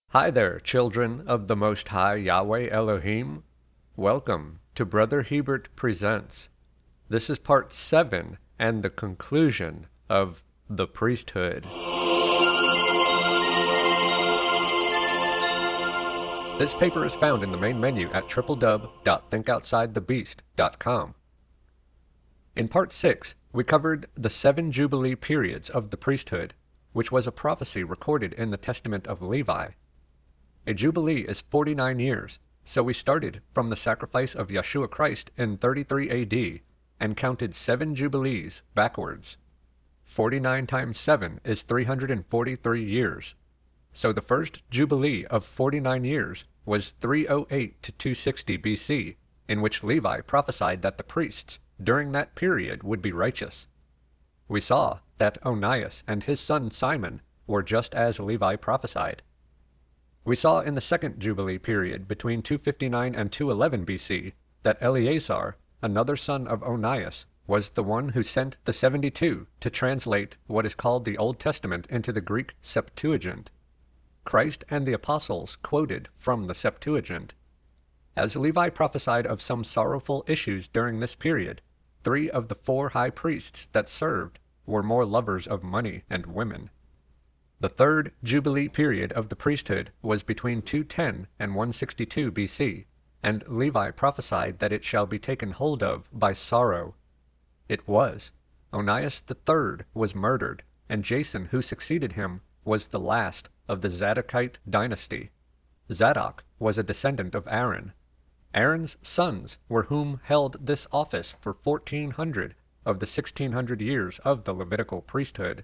Hi there, children of the Most High Yahweh Elohim. Welcome to Brother Hebert Presents. This is part 7 and the conclusion of The Priesthood. This paper is found in the main menu at www.thinkoutsidethebeast.com. In part 6, we covered the 7 Jubilee periods of the priesthood, which was a prophecy recorded in the Testament of Levi. A jubilee is 49 years, so we started from the sacrifice of Yeshua Christ in 33 AD and counted 7 jubilees backwards. 49 times 7 is 343 years. So the first jubilee of 49 years was 308 to 260 BC, in which Levi prophesied that the priests during that period would be righteous. We saw that Onias and his son Simon were just as Levi prophesied. We saw in the second Jubilee period between 259 and 211 BC that Eleazar, another son of Onias, was the one who sent the 72 to translate what is called the Old Testament into the Greek Septuagint. Christ and the apostles quoted from the Septuagint. As Levi prophesied of some sorrowful issues during this period, 3 of the 4 high priests that served were more lovers of money and women. The third Jubilee period of the priesthood was between 210 and 162 BC, and Levi prophesied that it shall be taken hold of by sorrow. It was. Onias III was murdered, and Jason, who succeeded him, was the last of the Zadokite dynasty. Zadok was a descendant of Aaron. Aaron's sons were whom held this office for 1400 of the 1600 years of the Levitical priesthood.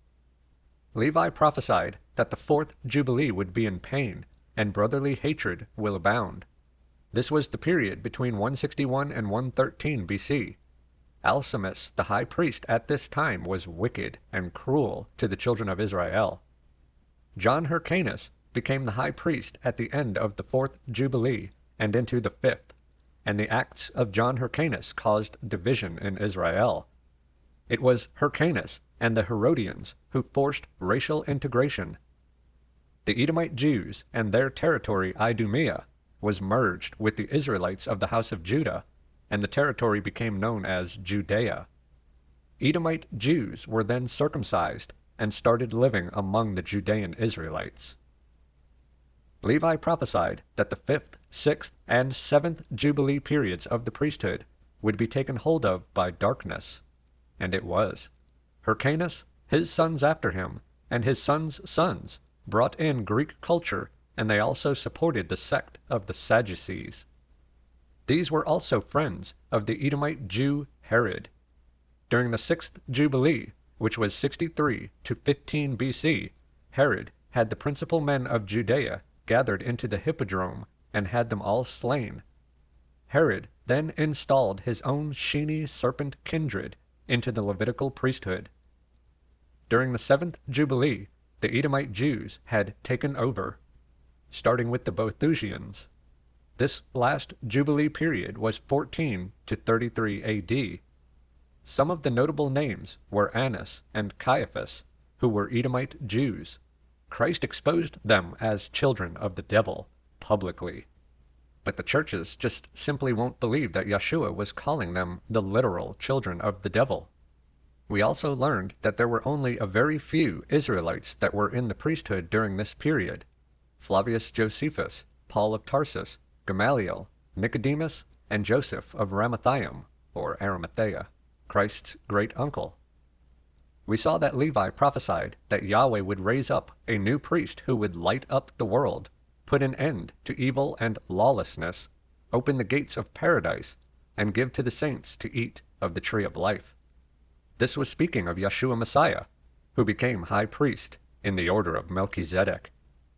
Levi prophesied that the 4th Jubilee would be in pain, and brotherly hatred will abound. This was the period between 161 and 113 BC. Alcimus, the high priest at this time, was wicked and cruel to the children of Israel. John Hyrcanus became the high priest at the end of the 4th Jubilee and into the 5th, and the acts of John Hyrcanus caused division in Israel. It was Hyrcanus and the Herodians who forced racial integration. The Edomite Jews and their territory Idumea was merged with the Israelites of the house of Judah, and the territory became known as Judea. Edomite Jews were then circumcised and started living among the Judean Israelites. Levi prophesied that the 5th, 6th, and 7th Jubilee periods of the priesthood would be taken hold of by darkness, and it was. Hyrcanus, his sons after him, and his sons' sons brought in Greek culture, and they also supported the sect of the Sadducees. These were also friends of the Edomite Jew Herod. During the 6th Jubilee, which was 63 to 15 BC, Herod had the principal men of Judea gathered into the hippodrome and had them all slain. Herod then installed his own sheeny serpent kindred into the Levitical priesthood. During the 7th Jubilee, the Edomite Jews had taken over, starting with the Boethusians. This last Jubilee period was 14 to 33 AD. Some of the notable names were Annas and Caiaphas, who were Edomite Jews. Christ exposed them as children of the devil publicly. But the churches just simply won't believe that Yeshua was calling them the literal children of the devil. We also learned that there were only a very few Israelites that were in the priesthood during this period: Flavius Josephus, Paul of Tarsus, Gamaliel, Nicodemus, and Joseph of Ramathaim, or Arimathea, Christ's great uncle. We saw that Levi prophesied that Yahweh would raise up a new priest who would light up the world, put an end to evil and lawlessness, open the gates of paradise, and give to the saints to eat of the tree of life. This was speaking of Yeshua Messiah, who became high priest in the order of Melchizedek.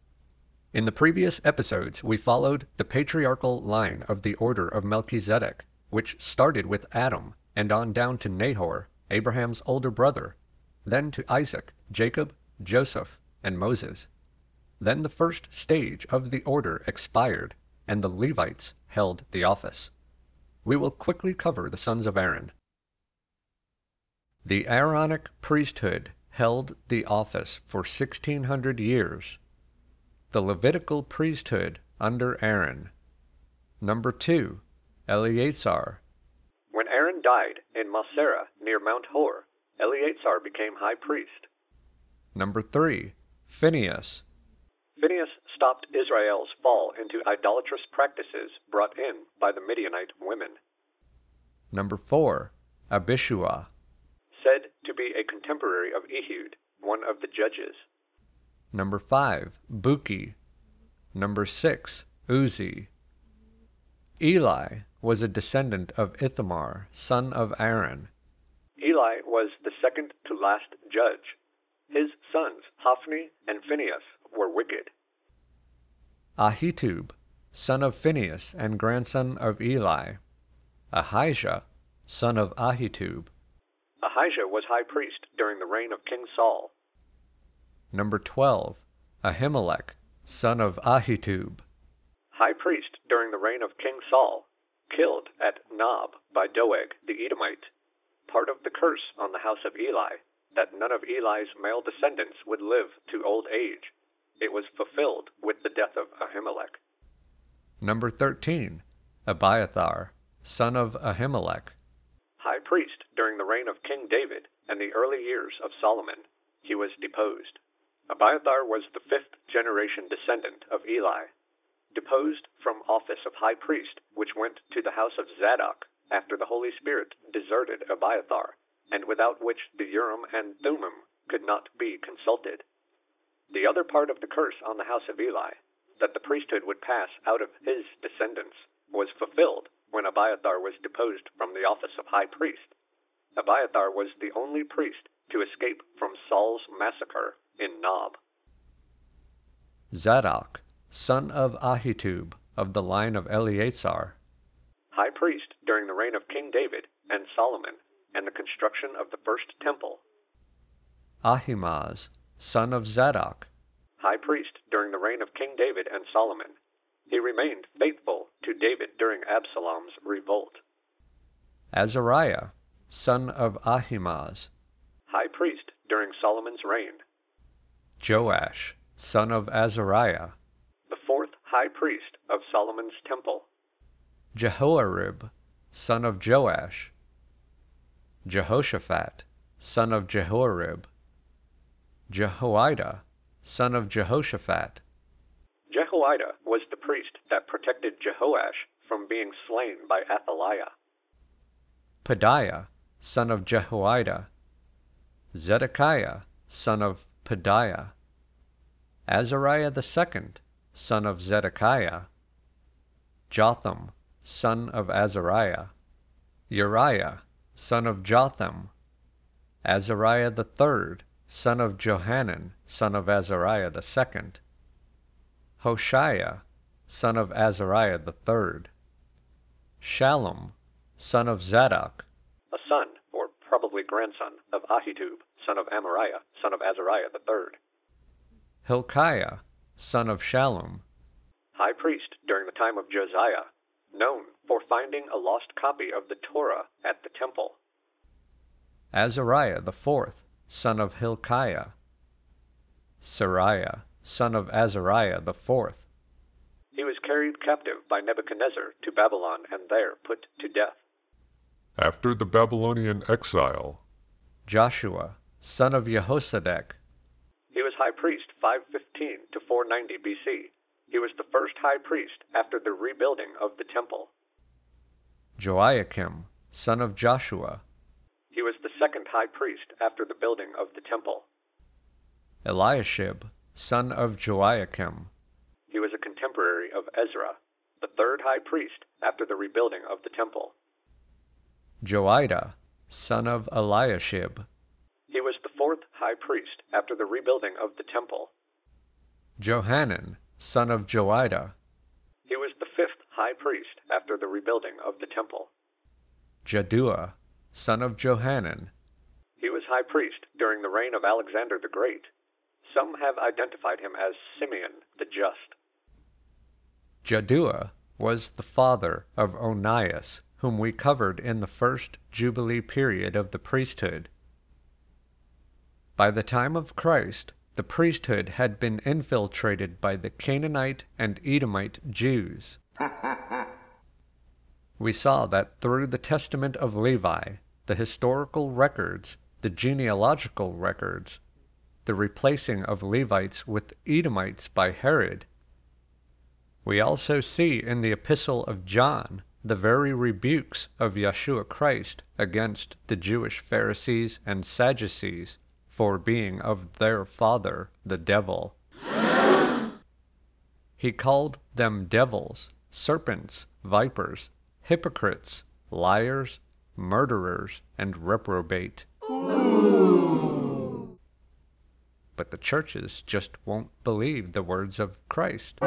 In the previous episodes, we followed the patriarchal line of the order of Melchizedek, which started with Adam and on down to Nahor, Abraham's older brother, then to Isaac, Jacob, Joseph, and Moses. Then the first stage of the order expired, and the Levites held the office. We will quickly cover the sons of Aaron. The Aaronic priesthood held the office for 1600 years. The the Levitical priesthood under Aaron. Number 2, Eleazar. When Aaron died in Moserah near Mount Hor, Eleazar became high priest. Number 3, Phinehas. Phinehas stopped Israel's fall into idolatrous practices brought in by the Midianite women. Number 4, Abishua. Said to be a contemporary of Ehud, one of the judges. Number 5, Buki. Number 6, Uzi. Eli was a descendant of Ithamar, son of Aaron. Eli was the second to last judge. His sons, Hophni and Phinehas, were wicked. Ahitub, son of Phinehas and grandson of Eli. Ahijah, son of Ahitub. Ahijah was high priest during the reign of King Saul. Number 12, Ahimelech, son of Ahitub. High priest during the reign of King Saul, killed at Nob by Doeg the Edomite. Part of the curse on the house of Eli, that none of Eli's male descendants would live to old age. It was fulfilled with the death of Ahimelech. Number 13, Abiathar, son of Ahimelech. High priest during the reign of King David and the early years of Solomon. He was deposed. Abiathar was the fifth generation descendant of Eli, deposed from office of high priest, which went to the house of Zadok after the Holy Spirit deserted Abiathar, and without which the Urim and Thummim could not be consulted. The other part of the curse on the house of Eli, that the priesthood would pass out of his descendants, was fulfilled when Abiathar was deposed from the office of high priest. Abiathar was the only priest to escape from Saul's massacre in Nob. Zadok, son of Ahitub, of the line of Eleazar. High priest during the reign of King David and Solomon, and the construction of the first temple. Ahimaaz, son of Zadok. High priest during the reign of King David and Solomon. He remained faithful to David during Absalom's revolt. Azariah, son of Ahimaaz. High priest during Solomon's reign. Joash, son of Azariah. The fourth high priest of Solomon's temple. Jehoiarib, son of Joash. Jehoshaphat, son of Jehoiarib. Jehoiada, son of Jehoshaphat. Jehoiada was the priest that protected Jehoash from being slain by Athaliah. Pedaiah, son of Jehoiada. Zedekiah, son of Pedaiah. Azariah the second, son of Zedekiah. Jotham, son of Azariah. Uriah, son of Jotham. Azariah the third, son of Johanan, son of Azariah the second. Hoshiah, son of Azariah the third. Shallum, son of Zadok. A son, or probably grandson, of Ahitub, son of Amariah, son of Azariah the third. Hilkiah, son of Shallum. High priest during the time of Josiah, known for finding a lost copy of the Torah at the temple. Azariah the fourth, son of Hilkiah. Sariah, son of Azariah the fourth. He was carried captive by Nebuchadnezzar to Babylon and there put to death. After the Babylonian exile, Joshua, son of Jehozadak. He was high priest 515 to 490 BC. He was the first high priest after the rebuilding of the temple. Joiakim, son of Joshua. He was the second high priest after the building of the temple. Eliashib, son of Joiakim. He was a contemporary of Ezra, the third high priest after the rebuilding of the temple. Joiada, son of Eliashib. He was the fourth high priest after the rebuilding of the temple. Johanan, son of Joiada. He was the fifth high priest after the rebuilding of the temple. Jaddua, son of Johanan. He was high priest during the reign of Alexander the Great. Some have identified him as Simeon the Just. Jaddua was the father of Onias, whom we covered in the first Jubilee period of the priesthood. By the time of Christ, the priesthood had been infiltrated by the Canaanite and Edomite Jews. We saw that through the Testament of Levi, the historical records, the genealogical records, the replacing of Levites with Edomites by Herod. We also see in the Epistle of John the very rebukes of Yeshua Christ against the Jewish Pharisees and Sadducees for being of their father, the devil. He called them devils, serpents, vipers, hypocrites, liars, murderers, and reprobate. But the churches just won't believe the words of Christ.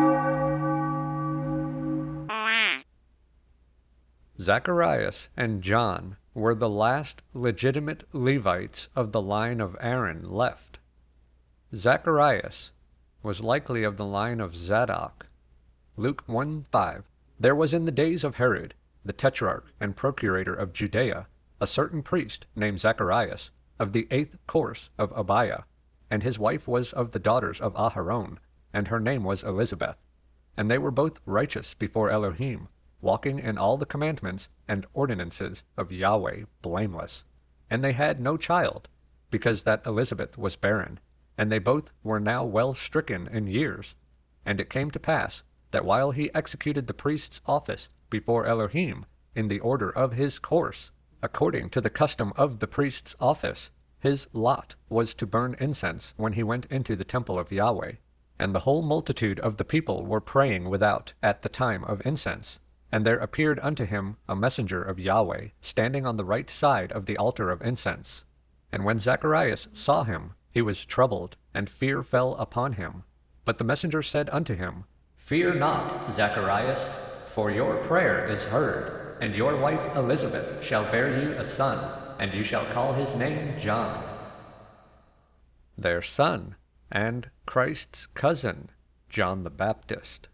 Zacharias and John were the last legitimate Levites of the line of Aaron left. Zacharias was likely of the line of Zadok. Luke 1:5. There was in the days of Herod, the tetrarch and procurator of Judea, a certain priest named Zacharias, of the 8th course of Abiah, and his wife was of the daughters of Aharon, and her name was Elizabeth. And they were both righteous before Elohim, walking in all the commandments and ordinances of Yahweh blameless. And they had no child, because that Elizabeth was barren, and they both were now well stricken in years. And it came to pass that while he executed the priest's office before Elohim in the order of his course, according to the custom of the priest's office, his lot was to burn incense when he went into the temple of Yahweh. And the whole multitude of the people were praying without at the time of incense. And there appeared unto him a messenger of Yahweh, standing on the right side of the altar of incense. And when Zacharias saw him, he was troubled, and fear fell upon him. But the messenger said unto him, Fear not, Zacharias, for your prayer is heard, and your wife Elizabeth shall bear you a son, and you shall call his name John. Their son, and Christ's cousin, John the Baptist.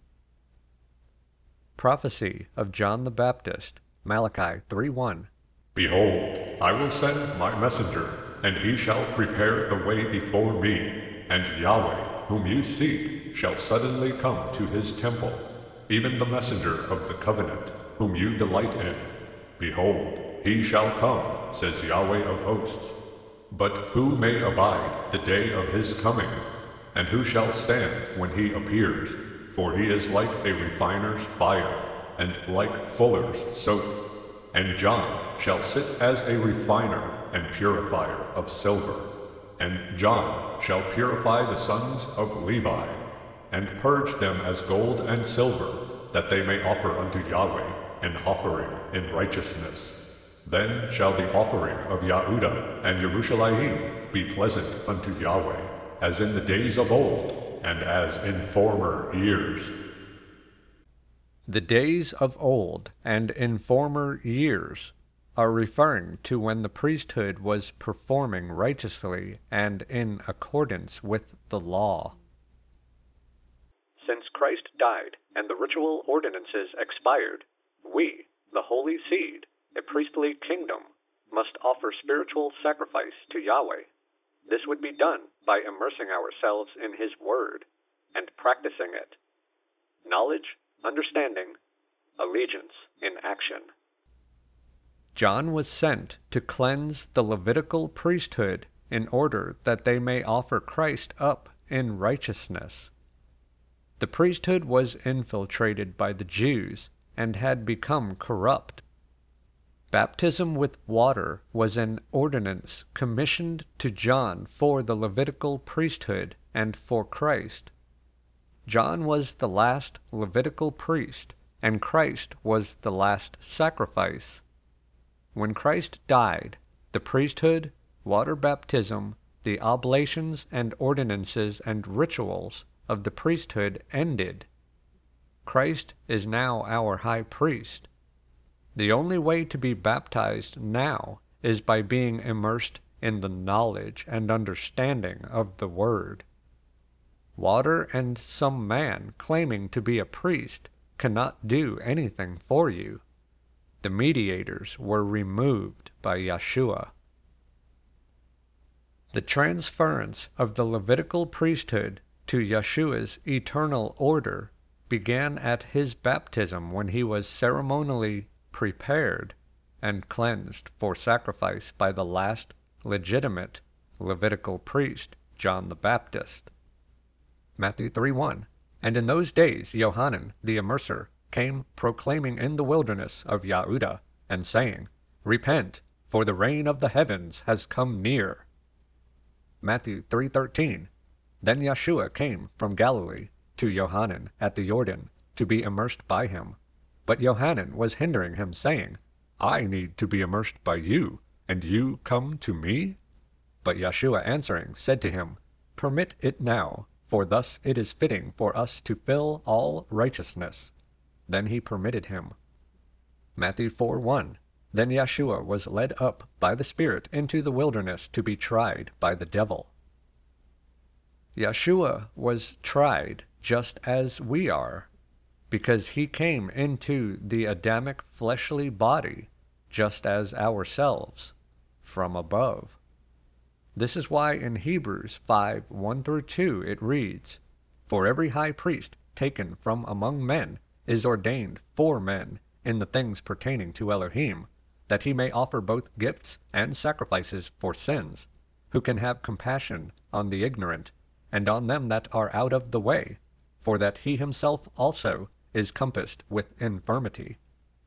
Prophecy of John the Baptist, Malachi 3:1. Behold, I will send my messenger, and he shall prepare the way before me, and Yahweh, whom you seek, shall suddenly come to his temple, even the messenger of the covenant, whom you delight in. Behold, he shall come, says Yahweh of hosts. But who may abide the day of his coming? And who shall stand when he appears? For he is like a refiner's fire, and like fuller's soap. And John shall sit as a refiner and purifier of silver. And John shall purify the sons of Levi, and purge them as gold and silver, that they may offer unto Yahweh an offering in righteousness. Then shall the offering of Yahudah and Yerushalayim be pleasant unto Yahweh, as in the days of old, and as in former years. The days of old and in former years are referring to when the priesthood was performing righteously and in accordance with the law. Since Christ died and the ritual ordinances expired, we, the holy seed, a priestly kingdom, must offer spiritual sacrifice to Yahweh. This would be done by immersing ourselves in His Word and practicing it. Knowledge, understanding, allegiance in action. John was sent to cleanse the Levitical priesthood in order that they may offer Christ up in righteousness. The priesthood was infiltrated by the Jews and had become corrupt. Baptism with water was an ordinance commissioned to John for the Levitical priesthood and for Christ. John was the last Levitical priest, and Christ was the last sacrifice. When Christ died, the priesthood, water baptism, the oblations and ordinances and rituals of the priesthood ended. Christ is now our high priest. The only way to be baptized now is by being immersed in the knowledge and understanding of the Word. Water and some man claiming to be a priest cannot do anything for you. The mediators were removed by Yeshua. The transference of the Levitical priesthood to Yeshua's eternal order began at his baptism, when he was ceremonially prepared and cleansed for sacrifice by the last legitimate Levitical priest, John the Baptist. Matthew 3:1. And in those days Yohanan the Immerser came proclaiming in the wilderness of Yahudah, and saying, Repent, for the reign of the heavens has come near. Matthew 3:13. Then Yeshua came from Galilee to Yohanan at the Jordan to be immersed by him. But Yohanan was hindering him, saying, I need to be immersed by you, and you come to me? But Yeshua answering said to him, Permit it now, for thus it is fitting for us to fill all righteousness. Then he permitted him. Matthew 4:1. Then Yeshua was led up by the Spirit into the wilderness to be tried by the devil. Yeshua was tried just as we are, because he came into the Adamic fleshly body, just as ourselves, from above. This is why in Hebrews 5:1-2 it reads, For every high priest taken from among men is ordained for men in the things pertaining to Elohim, that he may offer both gifts and sacrifices for sins, who can have compassion on the ignorant, and on them that are out of the way, for that he himself also is compassed with infirmity.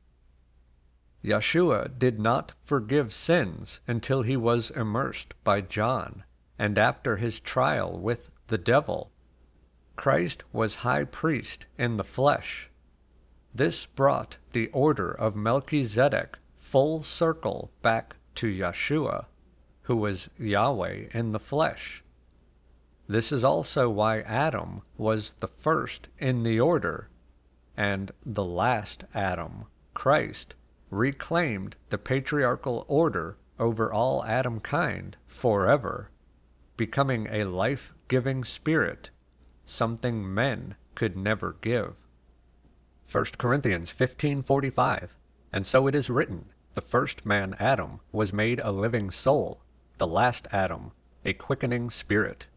Yeshua did not forgive sins until he was immersed by John, and after his trial with the devil. Christ was high priest in the flesh. This brought the order of Melchizedek full circle back to Yeshua, who was Yahweh in the flesh. This is also why Adam was the first in the order, and the last Adam, Christ, reclaimed the patriarchal order over all Adam kind forever, becoming a life-giving spirit, something men could never give. 1 Corinthians 15:45. And so it is written, the first man Adam was made a living soul, the last Adam a quickening spirit.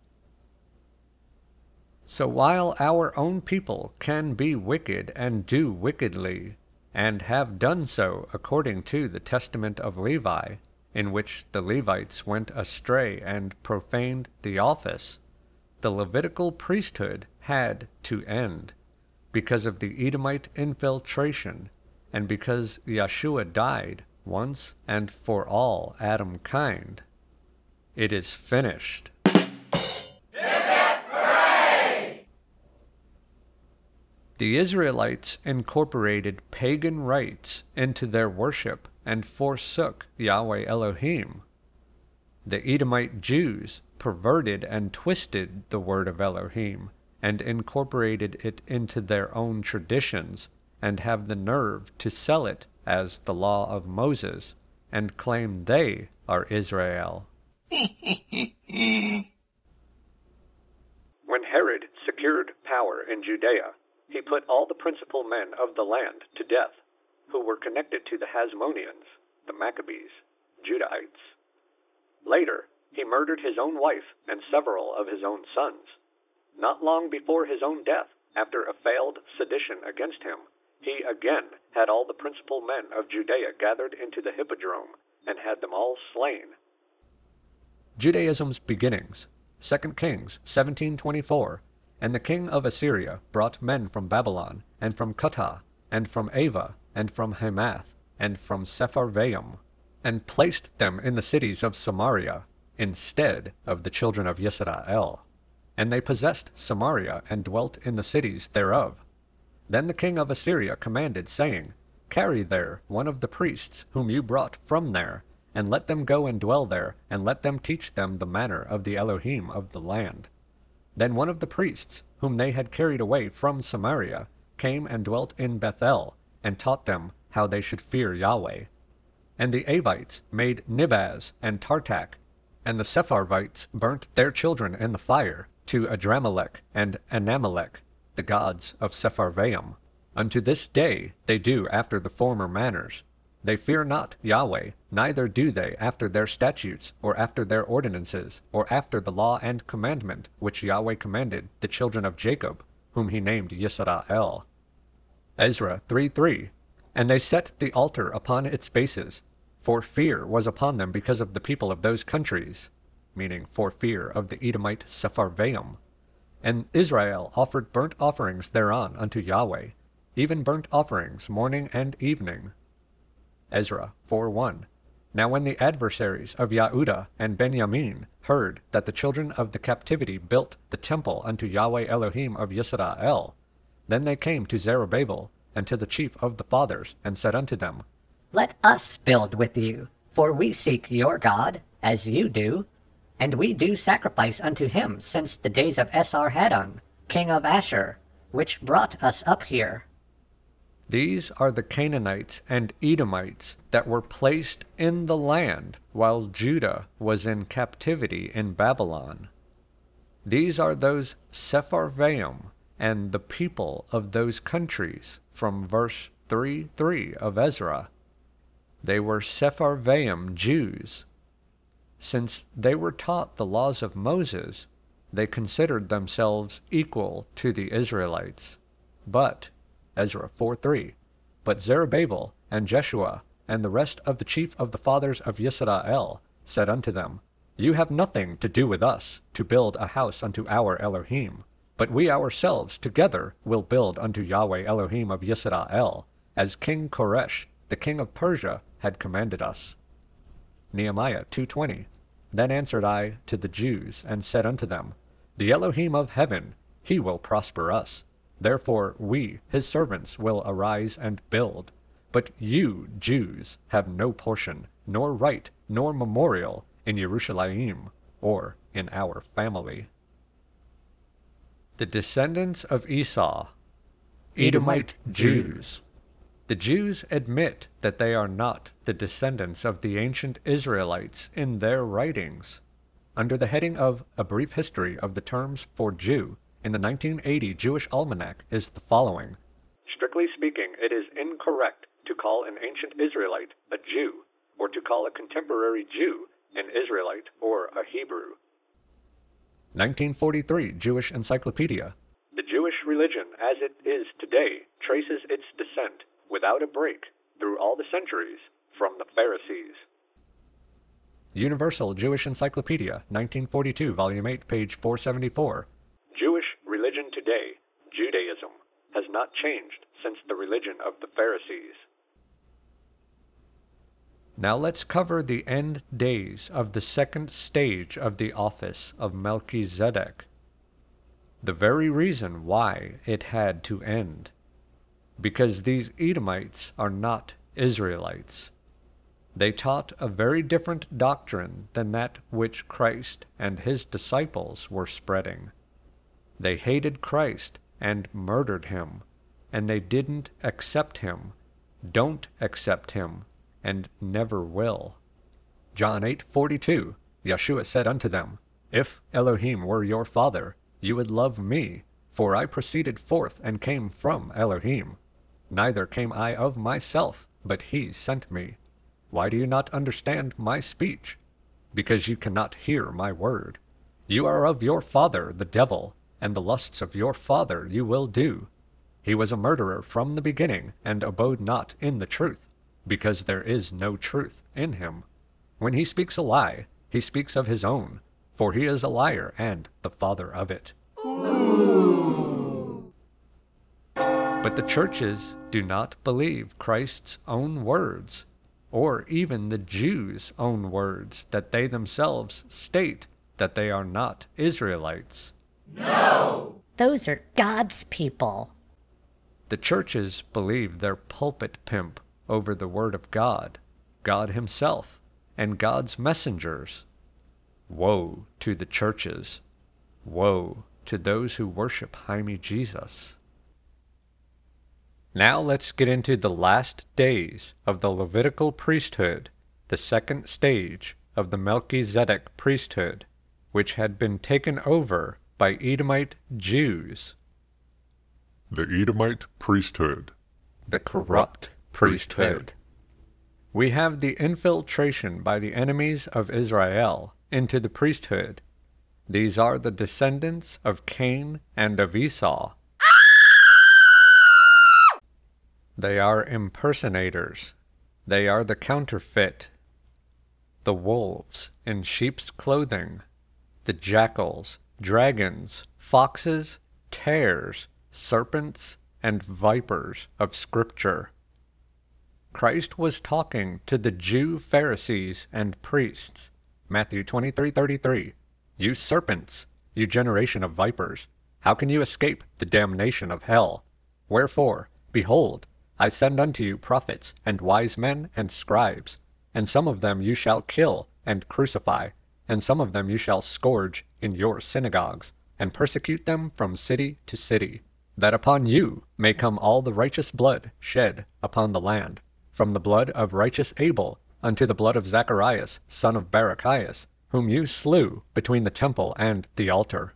So while our own people can be wicked and do wickedly, and have done so according to the testament of Levi, in which the Levites went astray and profaned the office, the Levitical priesthood had to end, because of the Edomite infiltration, and because Yeshua died once and for all Adam kind. It is finished. The Israelites incorporated pagan rites into their worship and forsook Yahweh Elohim. The Edomite Jews perverted and twisted the word of Elohim and incorporated it into their own traditions, and have the nerve to sell it as the law of Moses and claim they are Israel. When Herod secured power in Judea, he put all the principal men of the land to death, who were connected to the Hasmoneans, the Maccabees, Judahites. Later, he murdered his own wife and several of his own sons. Not long before his own death, after a failed sedition against him, he again had all the principal men of Judea gathered into the hippodrome, and had them all slain. Judaism's beginnings. 2 Kings 17:24. And the king of Assyria brought men from Babylon, and from Cuttah, and from Ava, and from Hamath, and from Sepharvaim, and placed them in the cities of Samaria, instead of the children of Yisrael. And they possessed Samaria, and dwelt in the cities thereof. Then the king of Assyria commanded, saying, Carry there one of the priests whom you brought from there, and let them go and dwell there, and let them teach them the manner of the Elohim of the land. Then one of the priests, whom they had carried away from Samaria, came and dwelt in Bethel, and taught them how they should fear Yahweh. And the Avites made Nibaz and Tartak, and the Sepharvites burnt their children in the fire, to Adramelech and Anamelech, the gods of Sepharvaim. Unto this day they do after the former manners. They fear not Yahweh, neither do they after their statutes, or after their ordinances, or after the law and commandment which Yahweh commanded the children of Jacob, whom he named Yisrael. Ezra 3:3. And they set the altar upon its bases, for fear was upon them because of the people of those countries, meaning for fear of the Edomite Sepharvaim. And Israel offered burnt offerings thereon unto Yahweh, even burnt offerings morning and evening. Ezra 4:1. Now when the adversaries of Yehudah and Benjamin heard that the children of the captivity built the temple unto Yahweh Elohim of Yisrael, then they came to Zerubbabel and to the chief of the fathers, and said unto them, Let us build with you, for we seek your God, as you do, and we do sacrifice unto him since the days of Esarhaddon, king of Ashur, which brought us up here. These are the Canaanites and Edomites that were placed in the land while Judah was in captivity in Babylon. These are those Sepharvaim and the people of those countries, from verse 3:3 of Ezra. They were Sepharvaim Jews. Since they were taught the laws of Moses, they considered themselves equal to the Israelites. But Ezra 4:3. But Zerubbabel and Jeshua and the rest of the chief of the fathers of Yisrael said unto them, You have nothing to do with us to build a house unto our Elohim, but we ourselves together will build unto Yahweh Elohim of Yisrael, as King Koresh, the king of Persia, had commanded us. Nehemiah 2:20. Then answered I to the Jews, and said unto them, The Elohim of heaven, he will prosper us. Therefore we, his servants, will arise and build. But you, Jews, have no portion, nor right, nor memorial in Jerusalem, or in our family. The descendants of Esau, Edomite Jews. The Jews admit that they are not the descendants of the ancient Israelites in their writings. Under the heading of A Brief History of the Terms for Jew, in the 1980 Jewish Almanac is the following. Strictly speaking, it is incorrect to call an ancient Israelite a Jew, or to call a contemporary Jew an Israelite or a Hebrew. 1943 Jewish Encyclopedia. The Jewish religion, as it is today, traces its descent, without a break, through all the centuries, from the Pharisees. Universal Jewish Encyclopedia, 1942, Volume 8, page 474. Jewish religion today, Judaism, has not changed since the religion of the Pharisees. Now let's cover the end days of the second stage of the office of Melchizedek. The very reason why it had to end. Because these Edomites are not Israelites. They taught a very different doctrine than that which Christ and his disciples were spreading. They hated Christ and murdered him, and they didn't accept him, don't accept him, and never will. John 8:42, Yeshua said unto them, If Elohim were your father, you would love me, for I proceeded forth and came from Elohim. Neither came I of myself, but he sent me. Why do you not understand my speech? Because you cannot hear my word. You are of your father the devil, and the lusts of your father you will do. He was a murderer from the beginning, and abode not in the truth, because there is no truth in him. When he speaks a lie, he speaks of his own, for he is a liar and the father of it. Ooh. But the churches do not believe Christ's own words, or even the Jews' own words that they themselves state that they are not Israelites. No! Those are God's people. The churches believe their pulpit pimp over the word of God, God himself, and God's messengers. Woe to the churches. Woe to those who worship Jaime Jesus. Now let's get into the last days of the Levitical priesthood, the second stage of the Melchizedek priesthood, which had been taken over by Edomite Jews. The Edomite priesthood. The corrupt priesthood. We have the infiltration by the enemies of Israel into the priesthood. These are the descendants of Cain and of Esau. They are impersonators. They are the counterfeit. The wolves in sheep's clothing, the jackals, dragons, foxes, tares, serpents, and vipers of Scripture. Christ was talking to the Jew Pharisees and priests. Matthew 23:33. You serpents, you generation of vipers, how can you escape the damnation of hell? Wherefore, behold, I send unto you prophets, and wise men, and scribes, and some of them you shall kill and crucify, and some of them you shall scourge in your synagogues, and persecute them from city to city, that upon you may come all the righteous blood shed upon the land, from the blood of righteous Abel unto the blood of Zacharias, son of Barachias, whom you slew between the temple and the altar.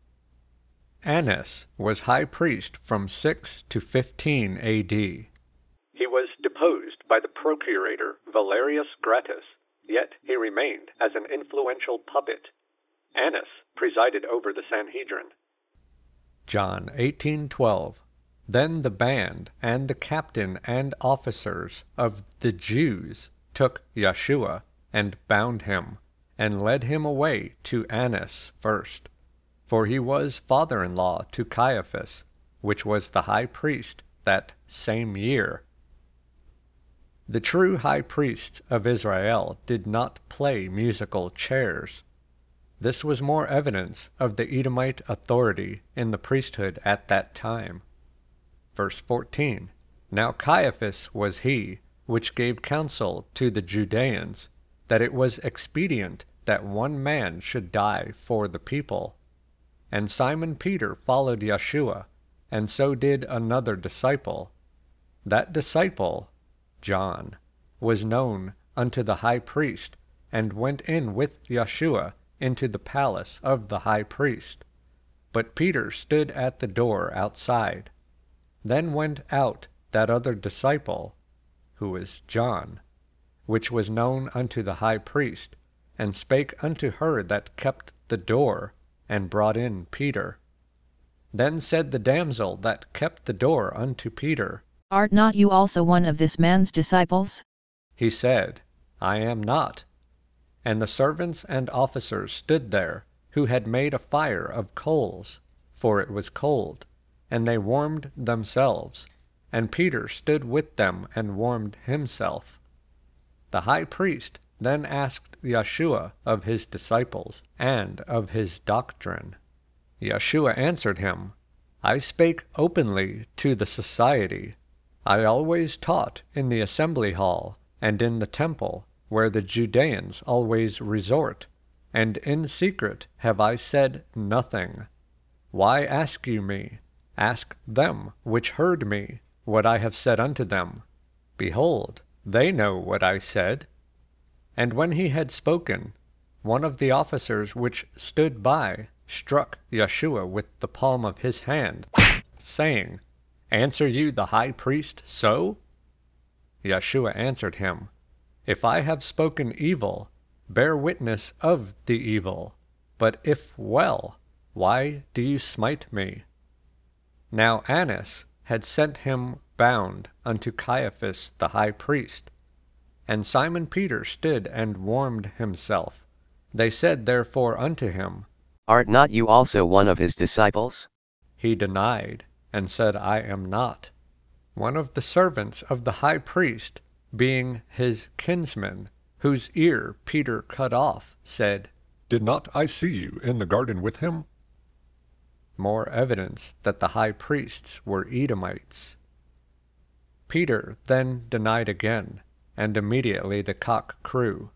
Annas was high priest from 6 to 15 A.D. He was deposed by the procurator Valerius Gratus, yet he remained as an influential puppet. Annas presided over the Sanhedrin. John 18:12. Then the band and the captain and officers of the Jews took Yeshua and bound him, and led him away to Annas first. For he was father-in-law to Caiaphas, which was the high priest that same year. The true high priests of Israel did not play musical chairs. This was more evidence of the Edomite authority in the priesthood at that time. Verse 14. Now Caiaphas was he which gave counsel to the Judeans, that it was expedient that one man should die for the people. And Simon Peter followed Yeshua, and so did another disciple. That disciple, John, was known unto the high priest, and went in with Yeshua into the palace of the high priest. But Peter stood at the door outside. Then went out that other disciple, who was John, which was known unto the high priest, and spake unto her that kept the door, and brought in Peter. Then said the damsel that kept the door unto Peter, Art not you also one of this man's disciples? He said, I am not. And the servants and officers stood there, who had made a fire of coals, for it was cold, and they warmed themselves, and Peter stood with them and warmed himself. The high priest then asked Yeshua of his disciples, and of his doctrine. Yeshua answered him, I spake openly to the society. I always taught in the assembly hall, and in the temple, where the Judeans always resort, and in secret have I said nothing. Why ask you me? Ask them which heard me, what I have said unto them. Behold, they know what I said. And when he had spoken, one of the officers which stood by struck Yeshua with the palm of his hand, saying, Answer you the high priest so? Yeshua answered him, If I have spoken evil, bear witness of the evil. But if well, why do you smite me? Now Annas had sent him bound unto Caiaphas the high priest. And Simon Peter stood and warmed himself. They said therefore unto him, Art not you also one of his disciples? He denied, and said, I am not. One of the servants of the high priest, being his kinsman, whose ear Peter cut off, said, Did not I see you in the garden with him? More evidence that the high priests were Edomites. Peter then denied again, and immediately the cock crew.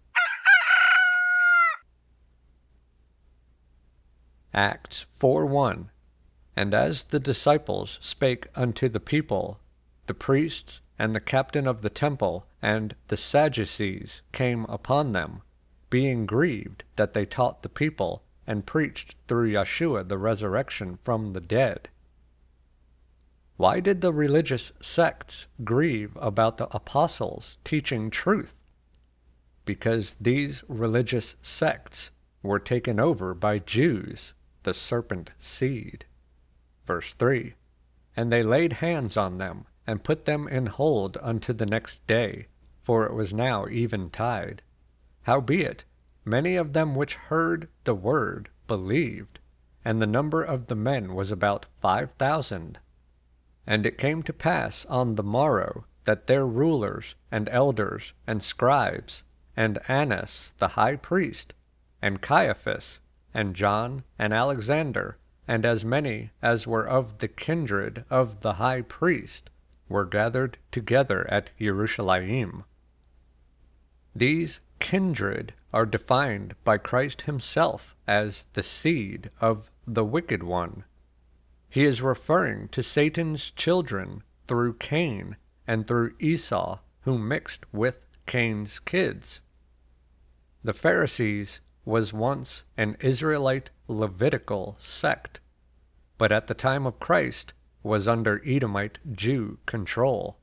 Acts 4:1. And as the disciples spake unto the people, the priests and the captain of the temple and the Sadducees came upon them, being grieved that they taught the people, and preached through Yeshua the resurrection from the dead. Why did the religious sects grieve about the apostles teaching truth? Because these religious sects were taken over by Jews, the serpent seed. Verse 3, And they laid hands on them, and put them in hold unto the next day, for it was now eventide. Howbeit, many of them which heard the word believed, and the number of the men was about 5,000. And it came to pass on the morrow that their rulers and elders and scribes, and Annas the high priest, and Caiaphas, and John, and Alexander, and as many as were of the kindred of the high priest, were gathered together at Jerusalem. These kindred are defined by Christ himself as the seed of the wicked one. He is referring to Satan's children through Cain and through Esau, who mixed with Cain's kids. The Pharisees was once an Israelite Levitical sect, but at the time of Christ was under Edomite Jew control.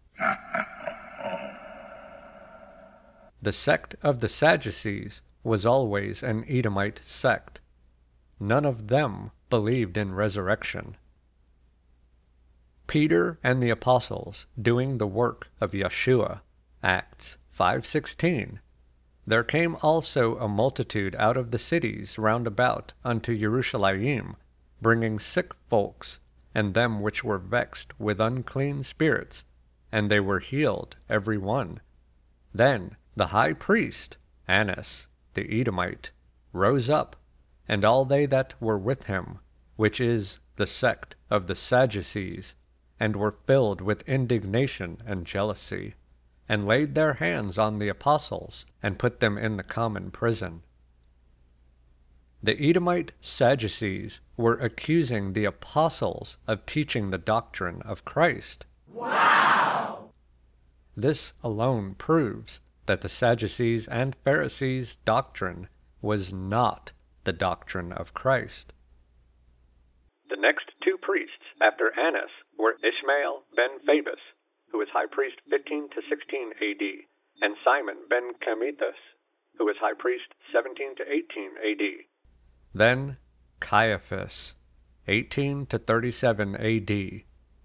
The sect of the Sadducees was always an Edomite sect. None of them believed in resurrection. Peter and the apostles doing the work of Yeshua, Acts 5:16. There came also a multitude out of the cities round about unto Jerusalem, bringing sick folks, and them which were vexed with unclean spirits, and they were healed every one. Then the high priest, Annas the Edomite, rose up, and all they that were with him, which is the sect of the Sadducees, and were filled with indignation and jealousy, and laid their hands on the apostles, and put them in the common prison. The Edomite Sadducees were accusing the apostles of teaching the doctrine of Christ. Wow! This alone proves that the Sadducees' and Pharisees' doctrine was not the doctrine of Christ. The next two priests after Annas were Ishmael ben Phabus, who was high priest 15 to 16 AD, and Simon ben Camithus, who was high priest 17 to 18 AD. Then Caiaphas, 18 to 37 AD.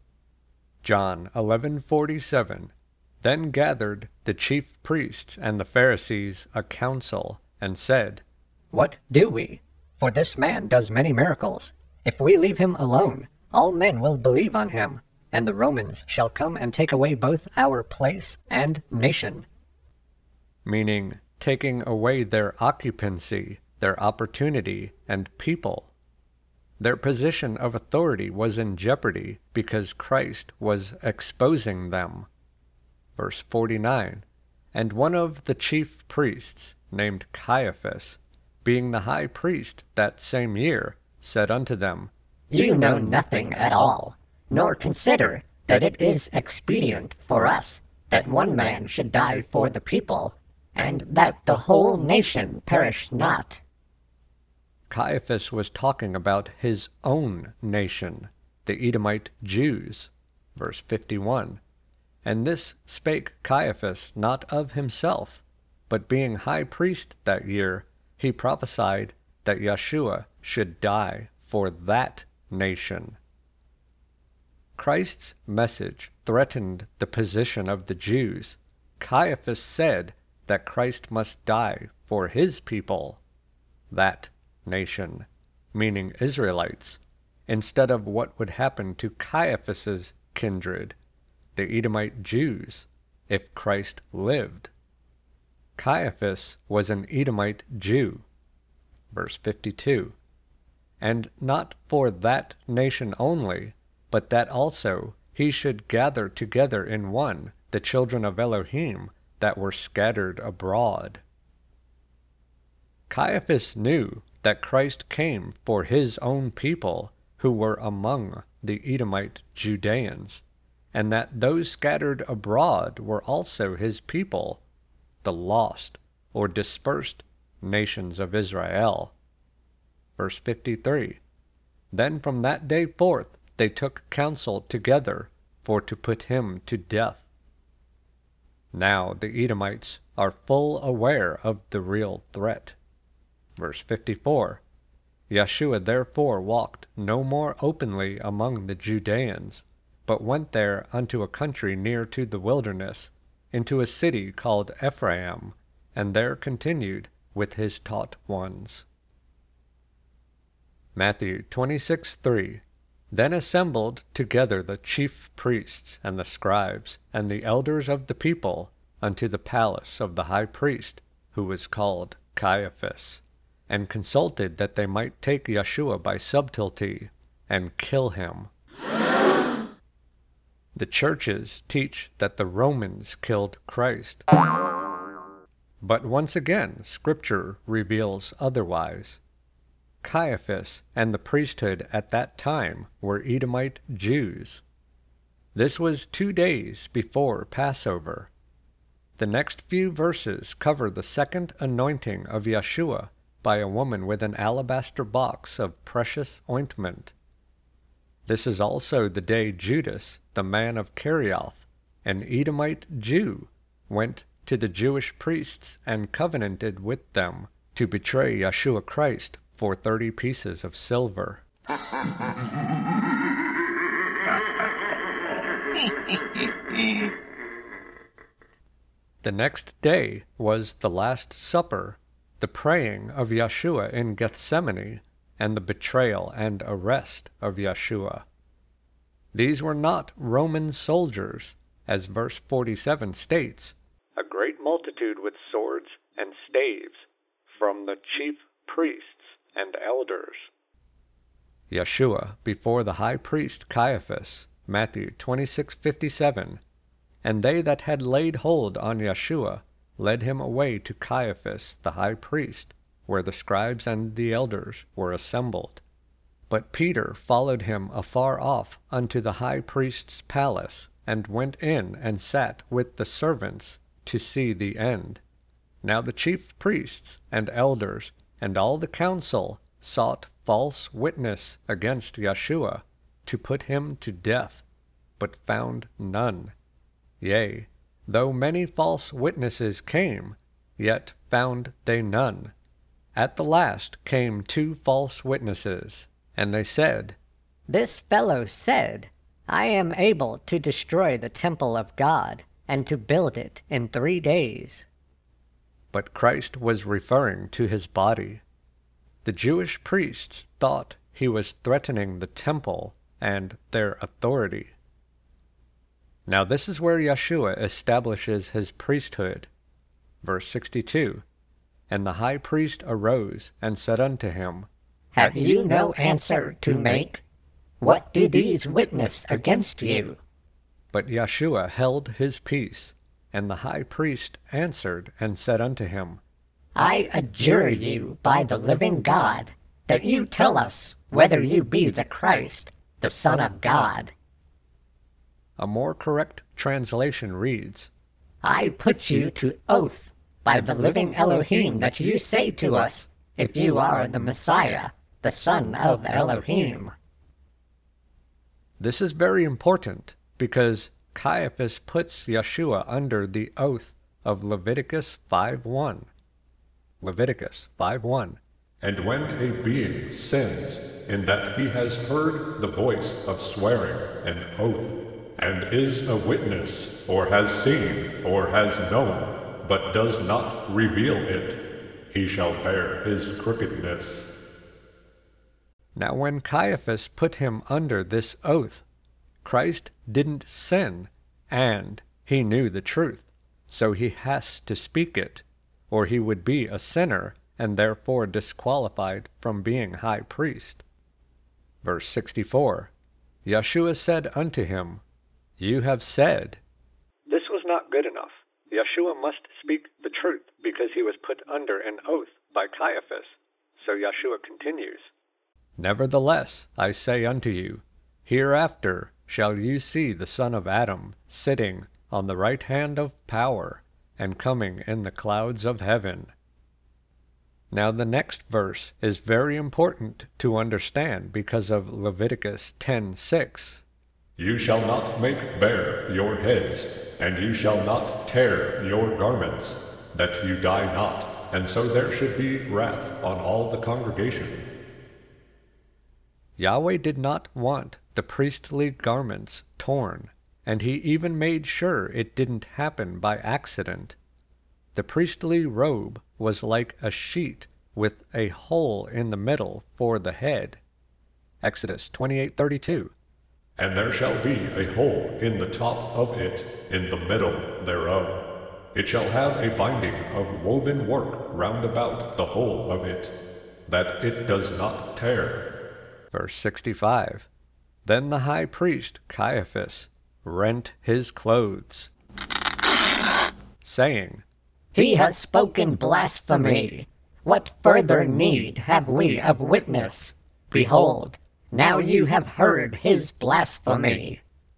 John 11:47. Then gathered the chief priests and the Pharisees a council, and said, What do we? For this man does many miracles. If we leave him alone, all men will believe on him, and the Romans shall come and take away both our place and nation. Meaning taking away their occupancy, their opportunity, and people. Their position of authority was in jeopardy because Christ was exposing them. Verse 49, And one of the chief priests, named Caiaphas, being the high priest that same year, said unto them, You know nothing at all, nor consider that it is expedient for us that one man should die for the people, and that the whole nation perish not. Caiaphas was talking about his own nation, the Edomite Jews. Verse 51, And this spake Caiaphas not of himself, but being high priest that year, he prophesied that Yeshua should die for that nation. Christ's message threatened the position of the Jews. Caiaphas said that Christ must die for his people, that nation, meaning Israelites, instead of what would happen to Caiaphas's kindred, the Edomite Jews, if Christ lived. Caiaphas was an Edomite Jew. Verse 52, And not for that nation only, but that also he should gather together in one the children of Elohim that were scattered abroad. Caiaphas knew that Christ came for his own people who were among the Edomite Judeans, and that those scattered abroad were also his people, the lost or dispersed nations of Israel. Verse 53, Then from that day forth they took counsel together for to put him to death. Now the Edomites are full aware of the real threat. Verse 54, Yeshua therefore walked no more openly among the Judeans, but went there unto a country near to the wilderness, into a city called Ephraim, and there continued with his taught ones. Matthew 26:3. Then assembled together the chief priests and the scribes and the elders of the people unto the palace of the high priest, who was called Caiaphas, and consulted that they might take Yeshua by subtlety and kill him. The churches teach that the Romans killed Christ. But once again, Scripture reveals otherwise. Caiaphas and the priesthood at that time were Edomite Jews. This was 2 days before Passover. The next few verses cover the second anointing of Yeshua by a woman with an alabaster box of precious ointment. This is also the day Judas, the man of Kerioth, an Edomite Jew, went to the Jewish priests and covenanted with them to betray Yeshua Christ for 30 pieces of silver. The next day was the Last Supper, the praying of Yeshua in Gethsemane, and the betrayal and arrest of Yeshua. These were not Roman soldiers, as verse 47 states, a great multitude with swords and staves from the chief priests and elders. Yeshua before the high priest Caiaphas, Matthew 26:57, and they that had laid hold on Yeshua led him away to Caiaphas the high priest, where the scribes and the elders were assembled. But Peter followed him afar off unto the high priest's palace, and went in and sat with the servants to see the end. Now the chief priests and elders and all the council sought false witness against Yeshua, to put him to death, but found none. Yea, though many false witnesses came, yet found they none. At the last came 2 false witnesses, and they said, This fellow said, I am able to destroy the temple of God, and to build it in 3 days. But Christ was referring to his body. The Jewish priests thought he was threatening the temple and their authority. Now this is where Yeshua establishes his priesthood. Verse 62, And the high priest arose and said unto him, Have you no answer to make? What do these witness against you? But Yeshua held his peace, and the high priest answered and said unto him, I adjure you by the living God, that you tell us whether you be the Christ, the Son of God. A more correct translation reads, I put you to oath by the living Elohim that you say to us, if you are the Messiah, the Son of Elohim. This is very important because Caiaphas puts Yeshua under the oath of Leviticus 5:1. Leviticus 5:1. And when a being sins in that he has heard the voice of swearing an oath, and is a witness, or has seen, or has known, but does not reveal it, he shall bear his crookedness. Now when Caiaphas put him under this oath, Christ didn't sin, and he knew the truth, so he has to speak it, or he would be a sinner and therefore disqualified from being high priest. Verse 64, Yeshua said unto him, You have said. This was not good enough. Yeshua must speak the truth because he was put under an oath by Caiaphas. So Yeshua continues, Nevertheless, I say unto you, hereafter shall you see the Son of Adam sitting on the right hand of power, and coming in the clouds of heaven. Now the next verse is very important to understand because of Leviticus 10:6. You shall not make bare your heads, and you shall not tear your garments, that you die not, and so there should be wrath on all the congregation. Yahweh did not want the priestly garments torn, and he even made sure it didn't happen by accident. The priestly robe was like a sheet with a hole in the middle for the head. Exodus 28:32. And there shall be a hole in the top of it, in the middle thereof. It shall have a binding of woven work round about the whole of it, that it does not tear. Verse 65. Then the high priest Caiaphas rent his clothes, saying, He has spoken blasphemy. What further need have we of witness? Behold, now you have heard his blasphemy.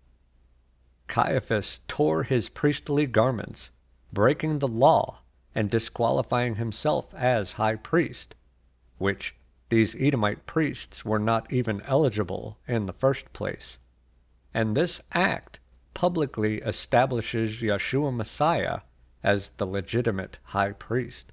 Caiaphas tore his priestly garments, breaking the law and disqualifying himself as high priest, which these Edomite priests were not even eligible in the first place. And this act publicly establishes Yeshua Messiah as the legitimate high priest.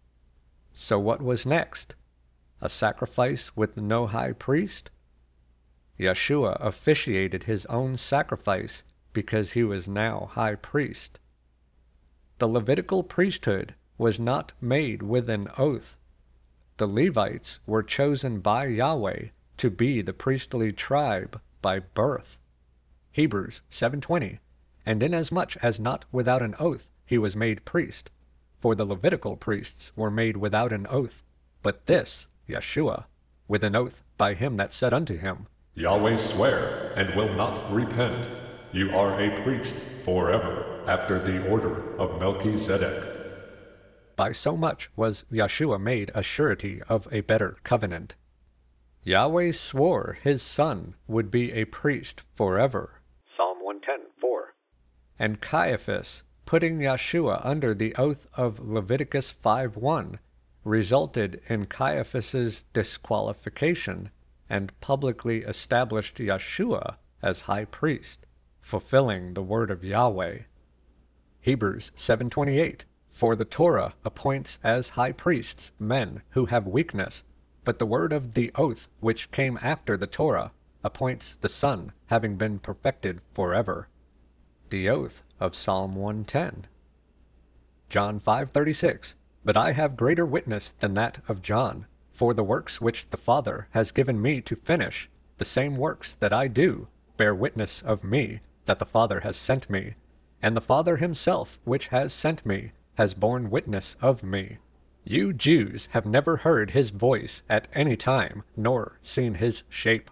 So what was next? A sacrifice with no high priest? Yeshua officiated his own sacrifice because he was now high priest. The Levitical priesthood was not made with an oath. The Levites were chosen by Yahweh to be the priestly tribe by birth. Hebrews 7:20. And inasmuch as not without an oath he was made priest, for the Levitical priests were made without an oath, but this, Yeshua, with an oath by him that said unto him, Yahweh sware, and will not repent. You are a priest forever, after the order of Melchizedek. By so much was Yeshua made a surety of a better covenant. Yahweh swore his son would be a priest forever. Psalm 110:4. And Caiaphas, putting Yeshua under the oath of Leviticus 5:1, resulted in Caiaphas's disqualification and publicly established Yeshua as high priest, fulfilling the word of Yahweh. Hebrews 7:28. For the Torah appoints as high priests men who have weakness, but the word of the oath which came after the Torah appoints the Son having been perfected forever. The oath of Psalm 110. John 5:36. But I have greater witness than that of John, for the works which the Father has given me to finish, the same works that I do, bear witness of me, that the Father has sent me, and the Father himself which has sent me has borne witness of me. You Jews have never heard his voice at any time, nor seen his shape.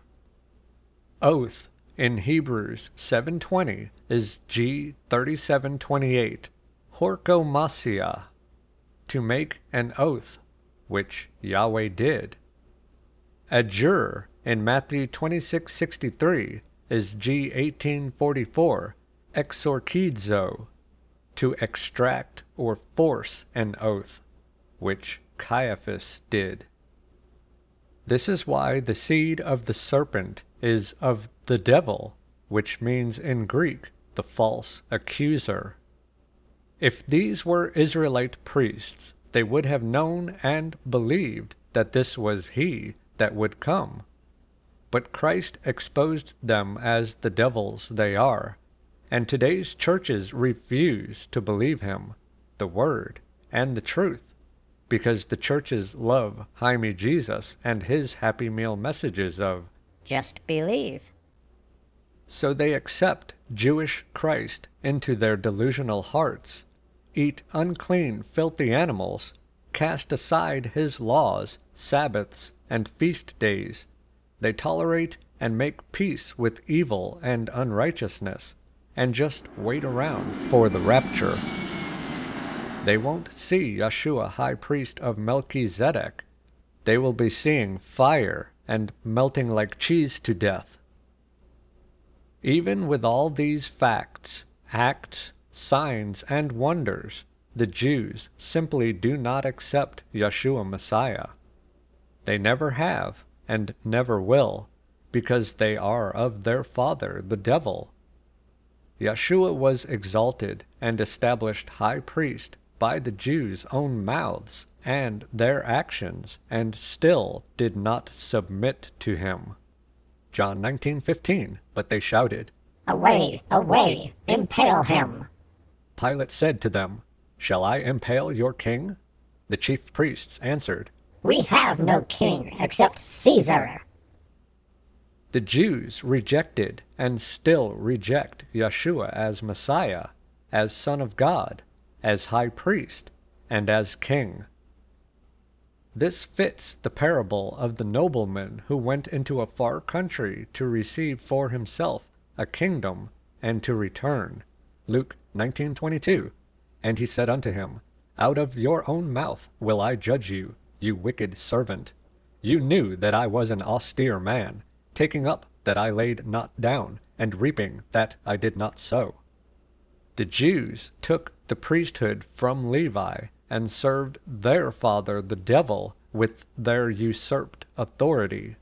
Oath in Hebrews 7:20 is G 37:28, horkomasia, to make an oath, which Yahweh did. Adjure in Matthew 26:63 is G 18:44, exorkizo, to extract or force an oath, which Caiaphas did. This is why the seed of the serpent is of the devil, which means in Greek the false accuser. If these were Israelite priests, they would have known and believed that this was he that would come. But Christ exposed them as the devils they are, and today's churches refuse to believe him, the Word, and the truth, because the churches love Jaime Jesus and his Happy Meal messages of Just believe. So they accept Jewish Christ into their delusional hearts, eat unclean, filthy animals, cast aside his laws, Sabbaths, and feast days. They tolerate and make peace with evil and unrighteousness, and just wait around for the rapture. They won't see Yeshua, high priest of Melchizedek. They will be seeing fire and melting like cheese to death. Even with all these facts, acts, signs, and wonders, the Jews simply do not accept Yeshua Messiah. They never have and never will, because they are of their father, the devil. Yeshua was exalted and established high priest by the Jews' own mouths and their actions, and still did not submit to him. John 19:15, but they shouted, Away, away, impale him. Pilate said to them, Shall I impale your king? The chief priests answered, We have no king except Caesar. The Jews rejected and still reject Yeshua as Messiah, as Son of God, as High Priest, and as King. This fits the parable of the nobleman who went into a far country to receive for himself a kingdom and to return. Luke 19:22. And he said unto him, Out of your own mouth will I judge you, you wicked servant. You knew that I was an austere man, taking up that I laid not down, and reaping that I did not sow. The Jews took the priesthood from Levi and served their father the devil with their usurped authority.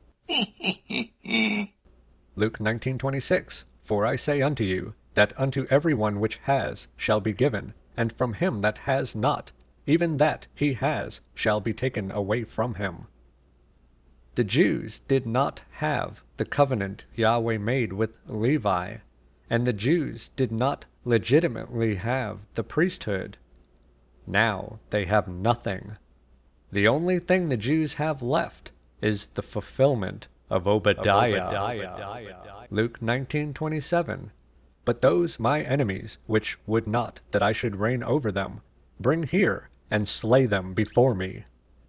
Luke 19:26. For I say unto you, that unto every one which has shall be given, and from him that has not, even that he has shall be taken away from him. The Jews did not have the covenant Yahweh made with Levi, and the Jews did not legitimately have the priesthood. Now they have nothing. The only thing the Jews have left is the fulfillment of Obadiah. Luke 19:27. But those my enemies, which would not that I should reign over them, bring here and slay them before me.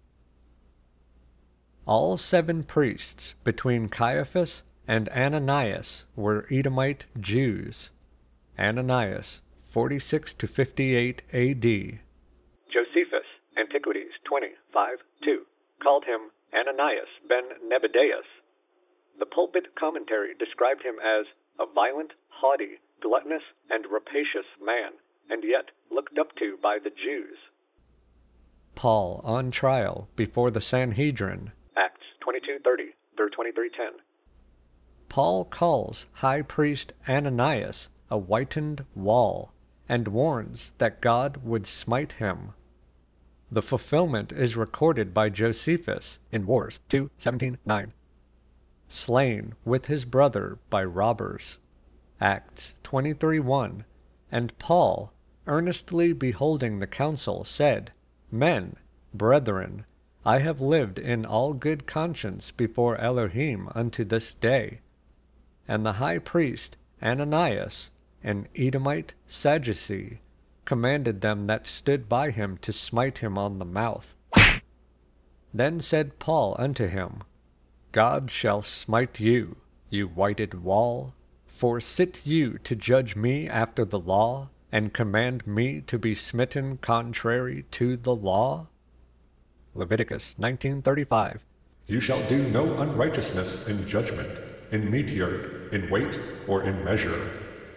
All 7 priests between Caiaphas and Ananias were Edomite Jews. Ananias, 46 to 58 A.D. Josephus, Antiquities 20:5-2, called him Ananias ben Nebudeus. The pulpit commentary described him as a violent, haughty, gluttonous, and rapacious man, and yet looked up to by the Jews. Paul on trial before the Sanhedrin. Acts 22:30 through 23:10. Paul calls High Priest Ananias a whitened wall, and warns that God would smite him. The fulfillment is recorded by Josephus in Wars 2:17-9. Slain with his brother by robbers. Acts 23:1. And Paul, earnestly beholding the council, said, Men, brethren, I have lived in all good conscience before Elohim unto this day. And the high priest Ananias, an Edomite Sadducee, commanded them that stood by him to smite him on the mouth. Then said Paul unto him, God shall smite you, you whited wall, for sit you to judge me after the law, and command me to be smitten contrary to the law? Leviticus 19:35. You shall do no unrighteousness in judgment, in meteyard, in weight, or in measure.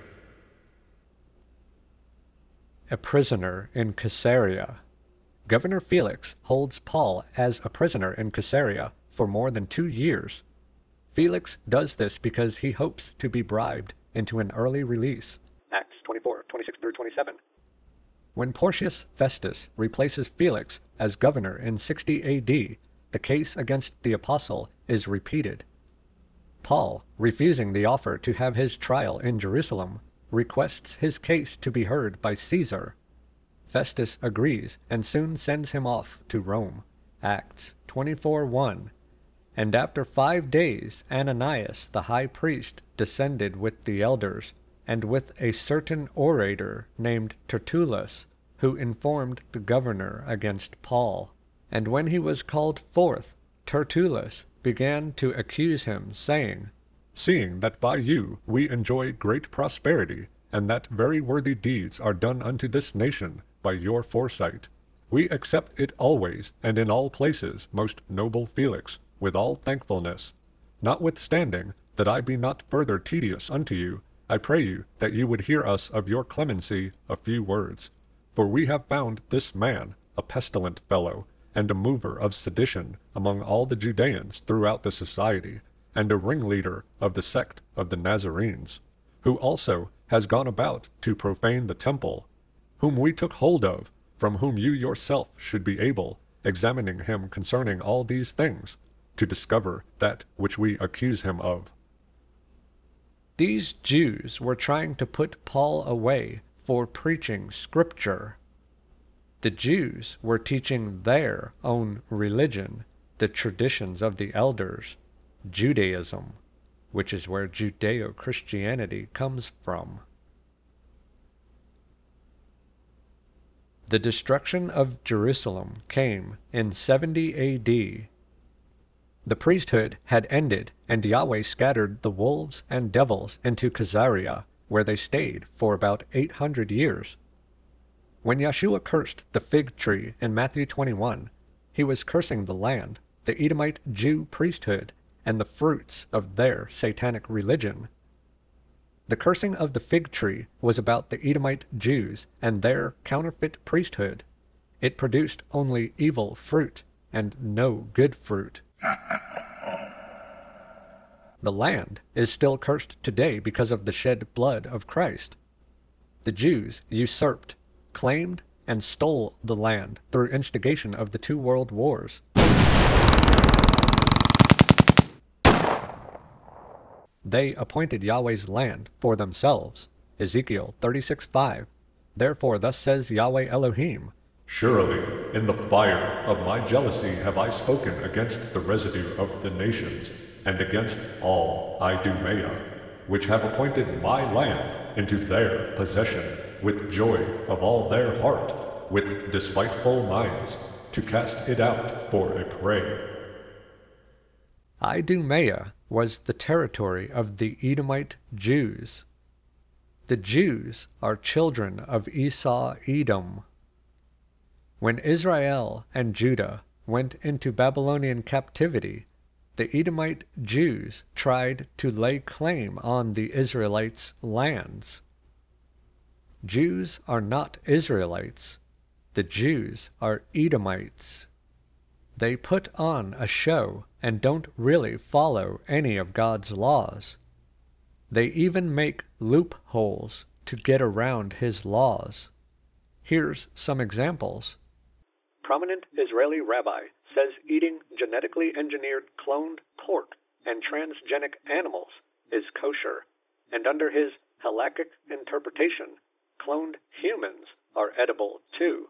A prisoner in Caesarea. Governor Felix holds Paul as a prisoner in Caesarea for more than 2 years. Felix does this because he hopes to be bribed into an early release. Acts 24:26 through 27. When Porcius Festus replaces Felix as governor in 60 A.D., the case against the apostle is repeated. Paul, refusing the offer to have his trial in Jerusalem, requests his case to be heard by Caesar. Festus agrees and soon sends him off to Rome. Acts 24:1. And after 5 days Ananias the high priest descended with the elders, and with a certain orator named Tertullus, who informed the governor against Paul. And when he was called forth, Tertullus began to accuse him, saying, Seeing that by you we enjoy great prosperity, and that very worthy deeds are done unto this nation by your foresight, we accept it always and in all places, most noble Felix, with all thankfulness. Notwithstanding, that I be not further tedious unto you, I pray you that you would hear us of your clemency a few words. For we have found this man a pestilent fellow, and a mover of sedition among all the Judeans throughout the society, and a ringleader of the sect of the Nazarenes, who also has gone about to profane the temple, whom we took hold of, from whom you yourself should be able, examining him concerning all these things, to discover that which we accuse him of. These Jews were trying to put Paul away for preaching Scripture. The Jews were teaching their own religion, the traditions of the elders, Judaism, which is where Judeo-Christianity comes from. The destruction of Jerusalem came in 70 AD. The priesthood had ended, and Yahweh scattered the wolves and devils into Caesarea, where they stayed for about 800 years. When Yeshua cursed the fig tree in Matthew 21, he was cursing the land, the Edomite Jew priesthood, and the fruits of their satanic religion. The cursing of the fig tree was about the Edomite Jews and their counterfeit priesthood. It produced only evil fruit and no good fruit. The land is still cursed today because of the shed blood of Christ. The Jews usurped, claimed, and stole the land through instigation of the 2 world wars. They appointed Yahweh's land for themselves. Ezekiel 36:5. Therefore thus says Yahweh Elohim, Surely, in the fire of my jealousy have I spoken against the residue of the nations, and against all Idumea, which have appointed my land into their possession, with joy of all their heart, with despiteful minds, to cast it out for a prey. Idumea was the territory of the Edomite Jews. The Jews are children of Esau Edom. When Israel and Judah went into Babylonian captivity, the Edomite Jews tried to lay claim on the Israelites' lands. Jews are not Israelites. The Jews are Edomites. They put on a show and don't really follow any of God's laws. They even make loopholes to get around his laws. Here's some examples. Prominent Israeli rabbi says eating genetically engineered cloned pork and transgenic animals is kosher, and under his halakhic interpretation, cloned humans are edible too.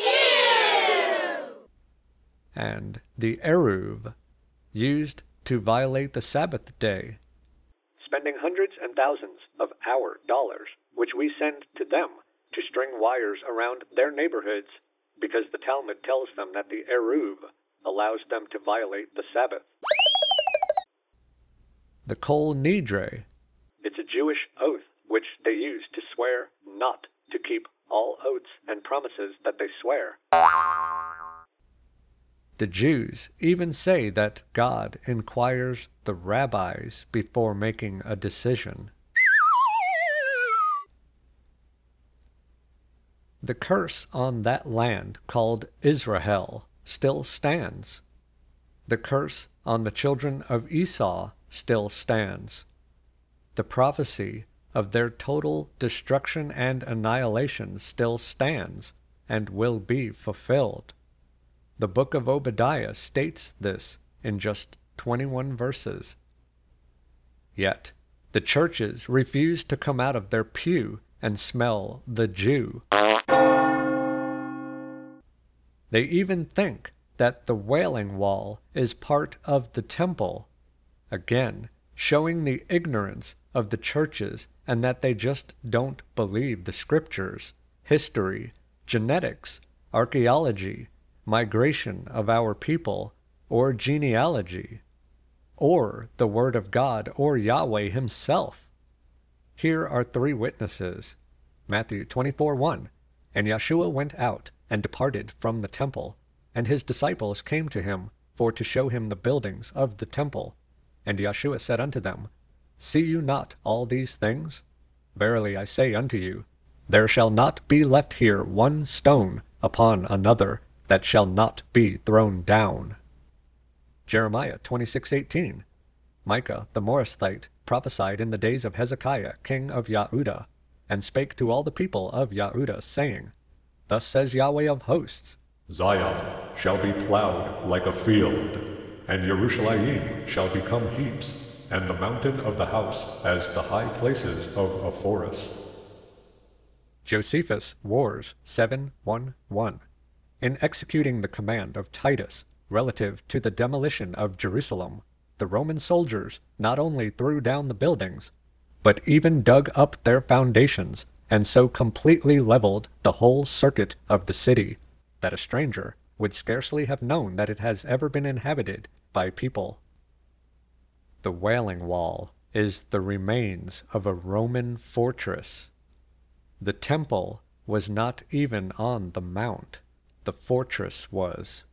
And the Eruv, used to violate the Sabbath day. Spending hundreds and thousands of our dollars, which we send to them, to string wires around their neighborhoods, because the Talmud tells them that the Eruv allows them to violate the Sabbath. The Kol Nidre. It's a Jewish oath which they use to swear not to keep all oaths and promises that they swear. The Jews even say that God inquires the rabbis before making a decision. The curse on that land called Israel still stands. The curse on the children of Esau still stands. The prophecy of their total destruction and annihilation still stands and will be fulfilled. The book of Obadiah states this in just 21 verses. Yet, the churches refuse to come out of their pew and smell the Jew. They even think that the Wailing Wall is part of the temple, again showing the ignorance of the churches and that they just don't believe the scriptures, history, genetics, archaeology, migration of our people, or genealogy, or the Word of God or Yahweh himself. Here are 3 witnesses. Matthew 24:1. And Yeshua went out and departed from the temple, and his disciples came to him for to show him the buildings of the temple. And Yeshua said unto them, See you not all these things? Verily I say unto you, there shall not be left here one stone upon another that shall not be thrown down. Jeremiah 26:18. Micah the Morasthite prophesied in the days of Hezekiah king of Yahudah, and spake to all the people of Yahudah, saying, Thus says Yahweh of hosts, Zion shall be plowed like a field, and Jerusalem shall become heaps, and the mountain of the house as the high places of a forest. Josephus Wars 7:1-1. In executing the command of Titus relative to the demolition of Jerusalem, the Roman soldiers not only threw down the buildings, but even dug up their foundations, and so completely leveled the whole circuit of the city, that a stranger would scarcely have known that it has ever been inhabited by people. The Wailing Wall is the remains of a Roman fortress. The temple was not even on the mount. The fortress was.